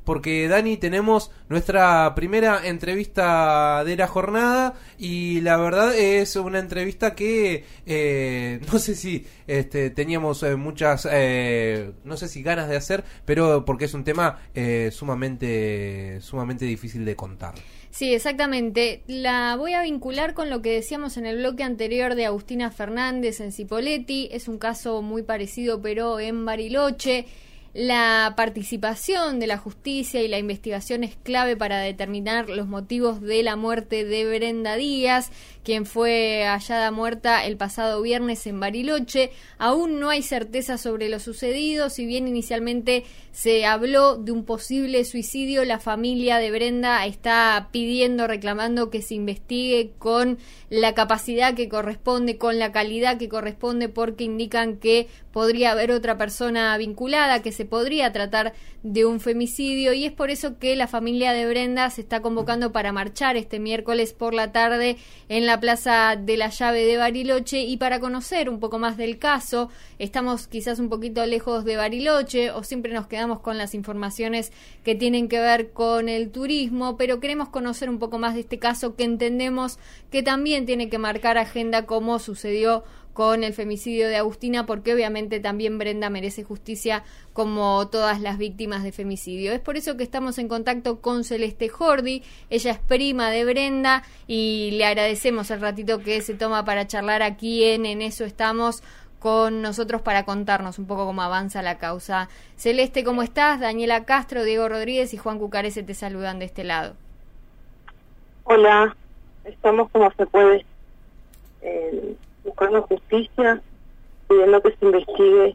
porque Dani, tenemos nuestra primera entrevista de la jornada y la verdad es una entrevista que no sé si teníamos muchas, no sé si ganas de hacer, pero porque es un tema sumamente difícil de contar. Sí, exactamente. La voy a vincular con lo que decíamos en el bloque anterior de Agustina Fernández en Cipolletti. Es un caso muy parecido, pero en Bariloche. La participación de la justicia y la investigación es clave para determinar los motivos de la muerte de Brenda Díaz, quien fue hallada muerta el pasado viernes en Bariloche. Aún no hay certeza sobre lo sucedido, si bien inicialmente se habló de un posible suicidio. La familia de Brenda está pidiendo, reclamando que se investigue con la capacidad que corresponde, con la calidad que corresponde, porque indican que podría haber otra persona vinculada, que se podría tratar de un femicidio, y es por eso que la familia de Brenda se está convocando para marchar este miércoles por la tarde en la Plaza de la Llave de Bariloche. Y para conocer un poco más del caso, estamos quizás un poquito lejos de Bariloche o siempre nos quedamos con las informaciones que tienen que ver con el turismo, pero queremos conocer un poco más de este caso que entendemos que también tiene que marcar agenda, como sucedió con el femicidio de Agustina, porque obviamente también Brenda merece justicia como todas las víctimas de femicidio. Es por eso que estamos en contacto con Celeste Jordi. Ella es prima de Brenda y le agradecemos el ratito que se toma para charlar aquí en Eso Estamos con nosotros, para contarnos un poco cómo avanza la causa. Celeste, ¿cómo estás? Daniela Castro, Diego Rodríguez y Juan Cucarese te saludan de este lado. Hola, estamos como se puede, buscando justicia, pidiendo que se investigue,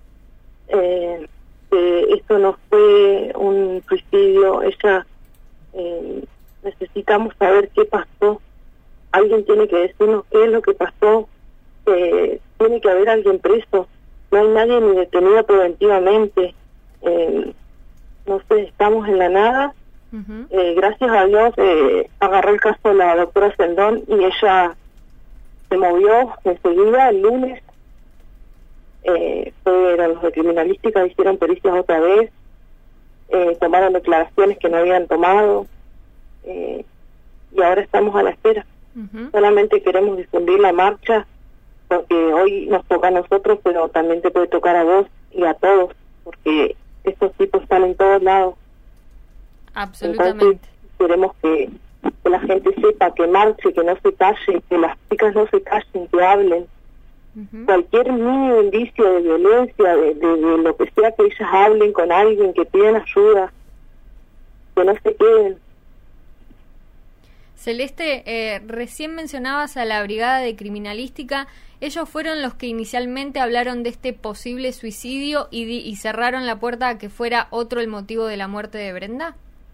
que esto no fue un suicidio. Ella, necesitamos saber qué pasó. Alguien tiene que decirnos qué es lo que pasó. Tiene que haber alguien preso. No hay nadie ni detenido preventivamente. No sé, estamos en la nada. Uh-huh. Gracias a Dios agarró el caso la doctora Sendón y ella se movió enseguida. El lunes fueron los de criminalística, hicieron pericias otra vez, tomaron declaraciones que no habían tomado, y ahora estamos a la espera. Uh-huh. Solamente queremos difundir la marcha, porque hoy nos toca a nosotros, pero también te puede tocar a vos y a todos, porque estos tipos están en todos lados. Absolutamente. Entonces, queremos que la gente sepa, que marche, que no se calle, que las chicas no se callen, que hablen. Uh-huh. Cualquier mínimo indicio de violencia, de lo que sea, que ellas hablen con alguien, que pidan ayuda, que no se queden. Celeste, recién mencionabas a la Brigada de Criminalística. ¿Ellos fueron los que inicialmente hablaron de este posible suicidio y cerraron la puerta a que fuera otro el motivo de la muerte de Brenda?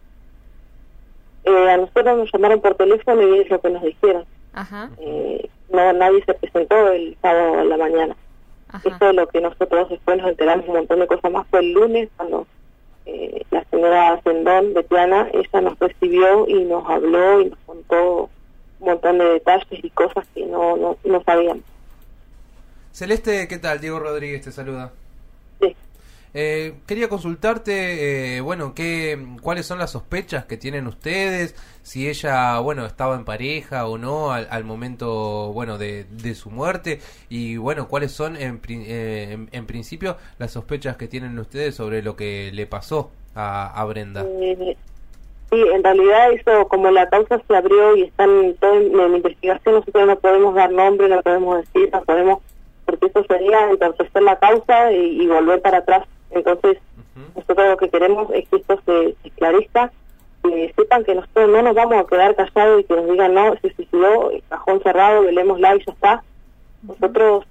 A nosotros nos llamaron por teléfono y es lo que nos dijeron. Ajá. No, nadie se presentó el sábado a la mañana. Ajá. Eso es lo que nosotros después nos enteramos, un montón de cosas más. Fue el lunes cuando la señora Sendón, Betiana, ella nos recibió y nos habló y nos contó un montón de detalles y cosas que no sabíamos. Celeste, ¿qué tal? Diego Rodríguez te saluda. Sí. Quería consultarte, ¿cuáles son las sospechas que tienen ustedes? Si ella, estaba en pareja o no al momento, de su muerte, y ¿cuáles son en principio las sospechas que tienen ustedes sobre lo que le pasó a Brenda? Sí, en realidad eso, como la causa se abrió y están todo en la investigación, nosotros no podemos dar nombre, no podemos decir, no podemos, porque eso sería entorpecer la causa y volver para atrás. Entonces, nosotros lo que queremos es que esto se esclarezca, que sepan que nosotros no nos vamos a quedar callados y que nos digan, no, se suicidó, el cajón cerrado, velémosla y ya está. Nosotros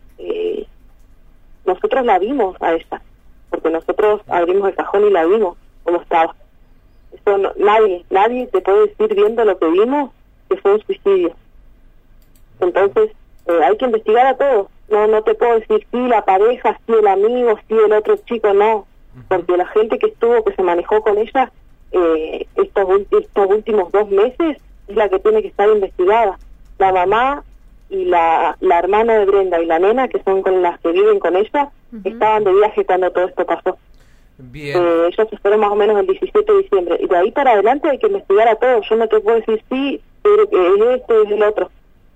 la vimos a ella, porque nosotros abrimos el cajón y la vimos como estaba. Eso nadie te puede decir viendo lo que vimos que fue un suicidio. Entonces, hay que investigar a todos. No te puedo decir sí la pareja, sí el amigo, sí el otro chico, no, porque la gente que se manejó con ella estos últimos 2 meses es la que tiene que estar investigada. La mamá y la hermana de Brenda y la nena, que son con las que viven con ella, estaban de viaje cuando todo esto pasó. Bien. Ellos se fueron más o menos el 17 de diciembre. Y de ahí para adelante hay que investigar a todos. Yo no te puedo decir sí, pero es esto, es el otro.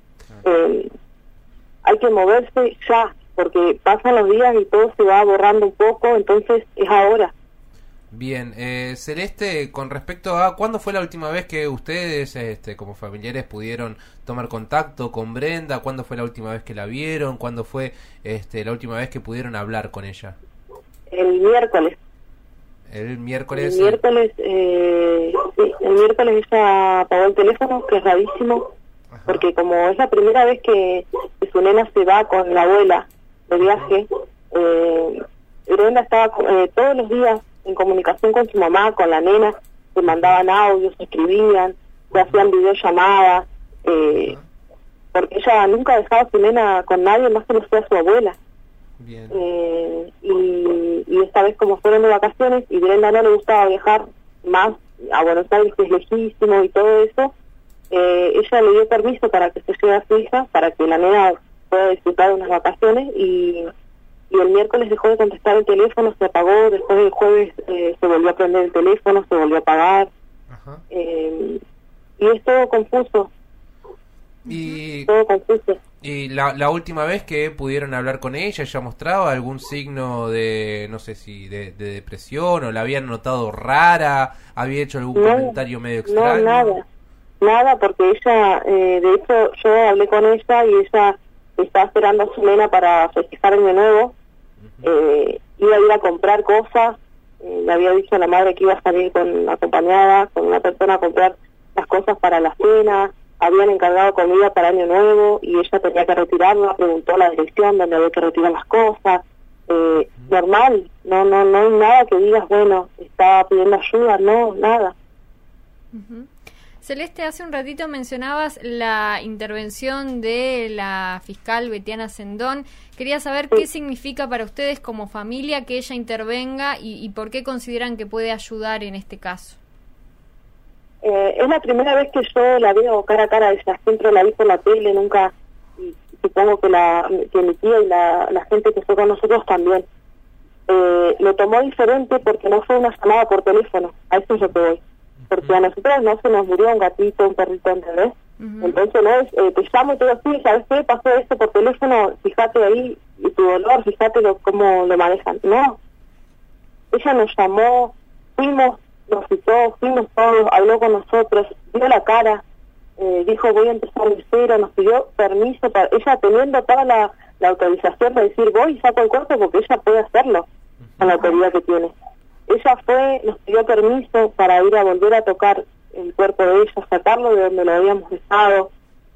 Hay que moverse ya, porque pasan los días y todo se va borrando un poco, entonces es ahora. Bien, Celeste, con respecto a ¿cuándo fue la última vez que ustedes, como familiares, pudieron tomar contacto con Brenda? ¿Cuándo fue la última vez que la vieron? ¿Cuándo fue la última vez que pudieron hablar con ella? El miércoles. El miércoles. Sí, el miércoles ella apagó el teléfono, que es rarísimo, Ajá. porque como es la primera vez que su nena se va con la abuela de viaje, Brenda estaba todos los días en comunicación con su mamá, con la nena, se mandaban audios, se escribían, se hacían videollamadas, porque ella nunca dejaba a su nena con nadie más que no sea su abuela. Bien. Y esta vez como fueron de vacaciones y Brenda no le gustaba viajar más a Buenos Aires, que es lejísimo y todo eso, ella le dio permiso para que se lleve a su hija, para que la nena pueda disfrutar de unas vacaciones, y el miércoles dejó de contestar el teléfono, se apagó, después del jueves se volvió a prender el teléfono, se volvió a apagar. Ajá. Y es todo confuso. Y Todo confuso. Y la última vez que pudieron hablar con ella mostraba algún signo de, no sé si de depresión, o la habían notado rara, había hecho algún comentario medio extraño. Nada, porque ella, de hecho, yo hablé con ella y ella estaba esperando a su nena para festejar Año Nuevo. Iba a ir a comprar cosas, le había dicho a la madre que iba a salir acompañada con una persona a comprar las cosas para la cena. Habían encargado comida para Año Nuevo y ella tenía que retirarla, preguntó la dirección donde había que retirar las cosas. Normal, no hay nada que digas, bueno, estaba pidiendo ayuda, no, nada. Celeste, hace un ratito mencionabas la intervención de la fiscal Betiana Sendón. Quería saber qué significa para ustedes como familia que ella intervenga y por qué consideran que puede ayudar en este caso. Es la primera vez que yo la veo cara a cara a ella, siempre la vi por la tele, nunca, y supongo que mi tía y la gente que fue con nosotros también. Lo tomó diferente porque no fue una llamada por teléfono, a eso es lo que voy. Porque a nosotros no se nos murió un gatito, un perrito, ¿entendés? Entonces no es, te llamo y todo así, ¿sabes qué? Pasó esto por teléfono, fíjate ahí, y tu dolor, fíjate cómo lo manejan. No, ella nos llamó, nos citó, fuimos todos, habló con nosotros, dio la cara, dijo voy a empezar de cero, nos pidió permiso, ella teniendo toda la autorización de decir voy y saco el cuerpo porque ella puede hacerlo con la autoridad que tiene. Ella fue, nos pidió permiso para ir a volver a tocar el cuerpo de ella, sacarlo de donde lo habíamos dejado,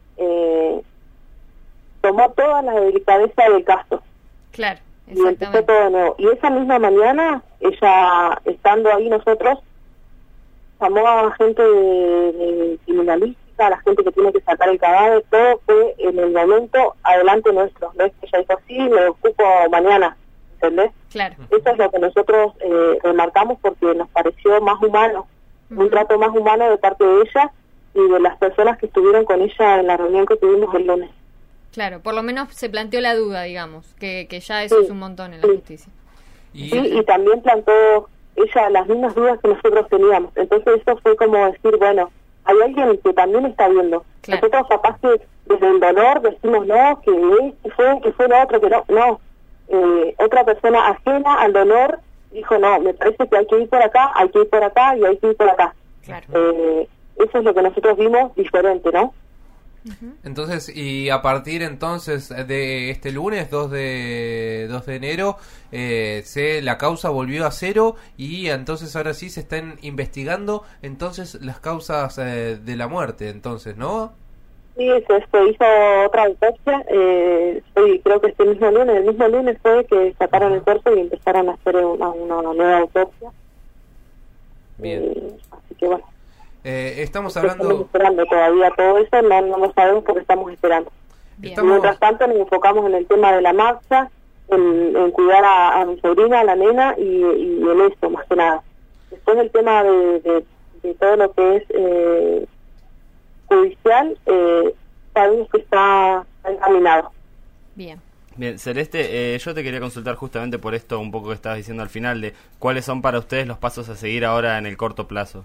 tomó toda la delicadeza del caso. Claro, y empezó todo de nuevo. Y esa misma mañana, ella, estando ahí nosotros, llamó a gente de criminalística, a la gente que tiene que sacar el cadáver, todo fue en el momento adelante nuestro. No es que ella dijo, sí, me ocupo mañana, ¿entendés? Claro. Eso es lo que nosotros remarcamos porque nos pareció más humano, un trato más humano de parte de ella y de las personas que estuvieron con ella en la reunión que tuvimos el lunes. Claro, por lo menos se planteó la duda, digamos, que ya eso es un montón en la justicia. Y también plantó ella las mismas dudas que nosotros teníamos. Entonces eso fue como decir, bueno, hay alguien que también está viendo. Claro. Nosotros capaz que desde el dolor decimos, no, que fue lo otro, que no. Otra persona ajena al dolor dijo, no, me parece que hay que ir por acá, hay que ir por acá y hay que ir por acá. Claro. Eso es lo que nosotros vimos diferente, ¿no? Entonces, y a partir entonces de este lunes 2 de enero, la causa volvió a cero y entonces ahora sí se están investigando entonces las causas de la muerte, entonces, ¿no? Sí, se hizo otra autopsia, creo que el mismo lunes fue que sacaron el cuerpo y empezaron a hacer una nueva autopsia. Bien. Así que bueno. Estamos hablando... Estamos esperando todavía todo eso, no lo sabemos porque estamos esperando. Mientras tanto nos enfocamos en el tema de la marcha, en cuidar a mi sobrina, a la nena y en eso, más que nada. Después el tema de todo lo que es judicial, sabemos que está encaminado. Bien. Bien, Celeste, yo te quería consultar justamente por esto un poco que estabas diciendo al final, de cuáles son para ustedes los pasos a seguir ahora en el corto plazo.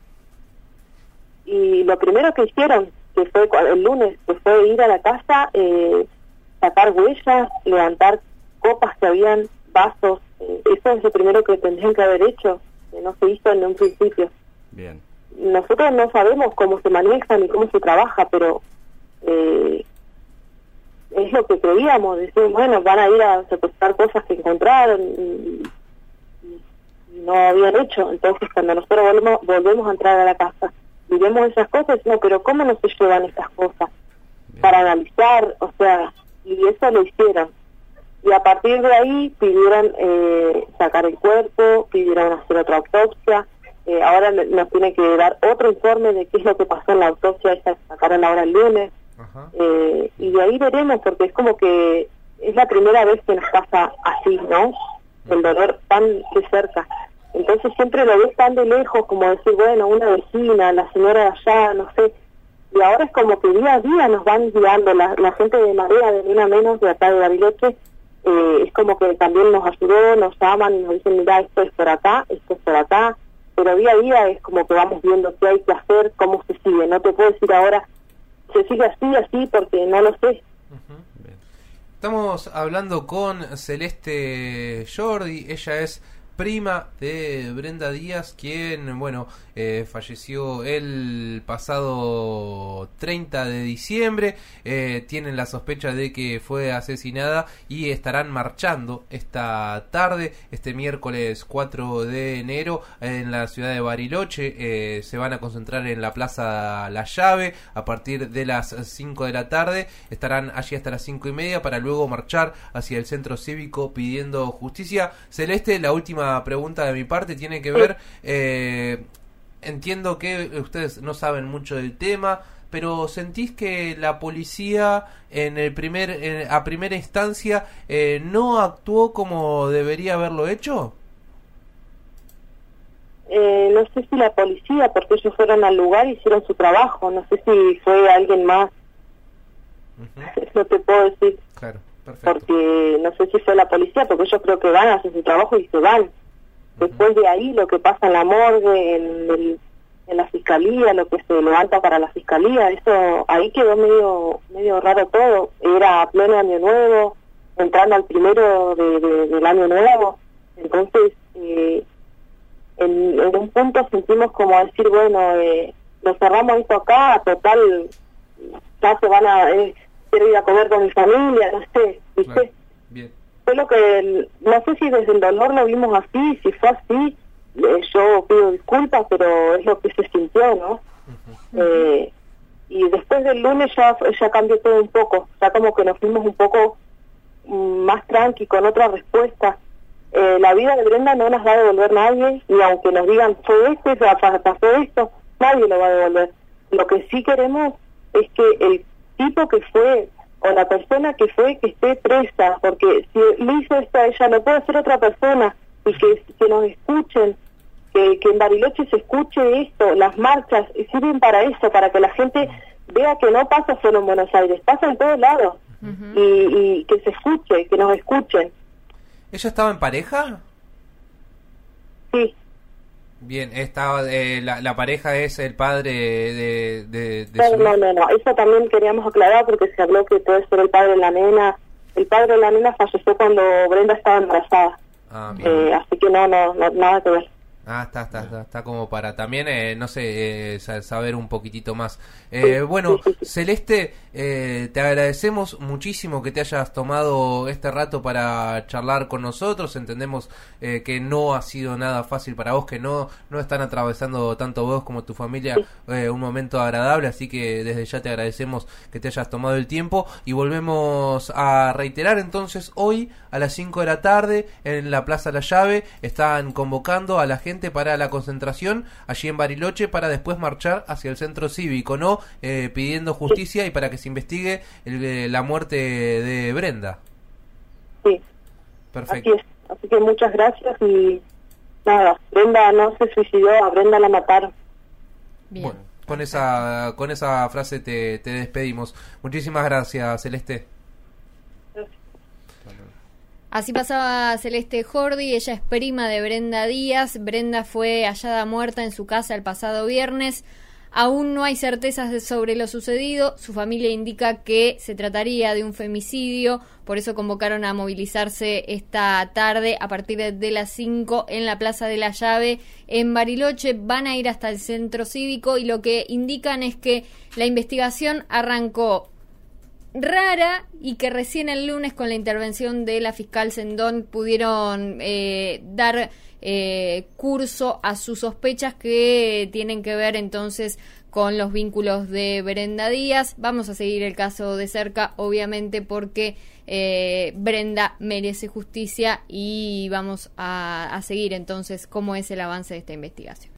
Y lo primero que hicieron, que fue el lunes, que fue ir a la casa, sacar huellas, levantar copas que habían, vasos, eso es lo primero que tendrían que haber hecho, que no se hizo en un principio. Bien. Nosotros no sabemos cómo se maneja ni cómo se trabaja, pero es lo que creíamos, decir, bueno, van a ir a secuestrar cosas que encontraron y no habían hecho. Entonces cuando nosotros volvemos a entrar a la casa y vemos esas cosas, no, pero ¿cómo no se llevan estas cosas? Bien. Para analizar, o sea, y eso lo hicieron. Y a partir de ahí pidieron sacar el cuerpo, pidieron hacer otra autopsia. Ahora nos tiene que dar otro informe de qué es lo que pasó en la autopsia esa que sacaron ahora el lunes. Y de ahí veremos, porque es como que es la primera vez que nos pasa así, ¿no? El dolor tan de cerca. Entonces siempre lo ves tan de lejos, como decir, bueno, una vecina, la señora de allá, no sé. Y ahora es como que día a día nos van guiando la gente de Marea, de Una Menos, de acá de Bariloche. Es como que también nos ayudó, nos llaman y nos dicen, mira, esto es por acá, esto es por acá. Pero día a día es como que vamos viendo qué hay que hacer, cómo se sigue. No te puedo decir ahora, se sigue así, porque no lo sé. Estamos hablando con Celeste Jordi, ella es prima de Brenda Díaz, quien, bueno, falleció el pasado 30 de diciembre. Tienen la sospecha de que fue asesinada y estarán marchando esta tarde, este miércoles 4 de enero, en la ciudad de Bariloche. Se van a concentrar en la Plaza La Llave a partir de las 5 de la tarde. Estarán allí hasta las 5:30 para luego marchar hacia el centro cívico pidiendo justicia. Celeste, la última pregunta de mi parte tiene que ver, entiendo que ustedes no saben mucho del tema, pero ¿sentís que la policía a primera instancia no actuó como debería haberlo hecho? No sé si la policía, porque ellos fueron al lugar y hicieron su trabajo, no sé si fue alguien más. No te puedo decir. Claro, perfecto. Porque no sé si fue la policía, porque ellos creo que van a hacer su trabajo y se van. Después de ahí, lo que pasa en la morgue, en la fiscalía, lo que se levanta para la fiscalía, eso ahí quedó medio raro todo. Era pleno año nuevo, entrando al primero del año nuevo. Entonces, en un punto sentimos como decir, bueno, nos cerramos esto acá, total, ya se van a quiero ir a comer con mi familia, no sé, ¿viste? Claro. Bien. Fue lo que, no sé si desde el dolor lo vimos así, si fue así, yo pido disculpas, pero es lo que se sintió, ¿no? Y después del lunes ya cambió todo un poco, ya como que nos fuimos un poco más tranqui, con otra respuesta. La vida de Brenda no nos va a devolver nadie, y aunque nos digan fue esto, pasó esto, nadie lo va a devolver. Lo que sí queremos es que el tipo que fue, o la persona que fue, que esté presa, porque si le hizo esto a ella, no puede ser otra persona, y que nos escuchen, que en Bariloche se escuche esto, las marchas sirven para eso, para que la gente vea que no pasa solo en Buenos Aires, pasa en todos lados, y que se escuche, que nos escuchen. ¿Ella estaba en pareja? Sí. Bien, estaba la pareja es el padre de No, eso también queríamos aclarar porque se habló que puede ser el padre de la nena. El padre de la nena falleció cuando Brenda estaba embarazada. Bien. Así que no, nada que ver. Está como para también, no sé, saber un poquitito más. Bueno, Celeste, te agradecemos muchísimo que te hayas tomado este rato para charlar con nosotros. Entendemos que no ha sido nada fácil para vos, que no están atravesando tanto vos como tu familia un momento agradable, así que desde ya te agradecemos que te hayas tomado el tiempo y volvemos a reiterar entonces hoy a las 5 de la tarde en la Plaza La Llave están convocando a la gente para la concentración allí en Bariloche para después marchar hacia el centro cívico, ¿no? Pidiendo justicia y para que se investigue la muerte de Brenda. Sí. Perfecto. Así que muchas gracias y nada, Brenda no se suicidó, a Brenda la mataron. Bien. Bueno, con esa frase te despedimos. Muchísimas gracias, Celeste. Gracias. Así pasaba Celeste Jordi, ella es prima de Brenda Díaz. Brenda fue hallada muerta en su casa el pasado viernes. Aún no hay certezas sobre lo sucedido. Su familia indica que se trataría de un femicidio, por eso convocaron a movilizarse esta tarde a partir de las 5 en la Plaza de la Llave en Bariloche. Van a ir hasta el centro cívico y lo que indican es que la investigación arrancó rara y que recién el lunes con la intervención de la fiscal Sendón pudieron dar curso a sus sospechas que tienen que ver entonces con los vínculos de Brenda Díaz. Vamos a seguir el caso de cerca, obviamente, porque Brenda merece justicia y vamos a seguir entonces cómo es el avance de esta investigación.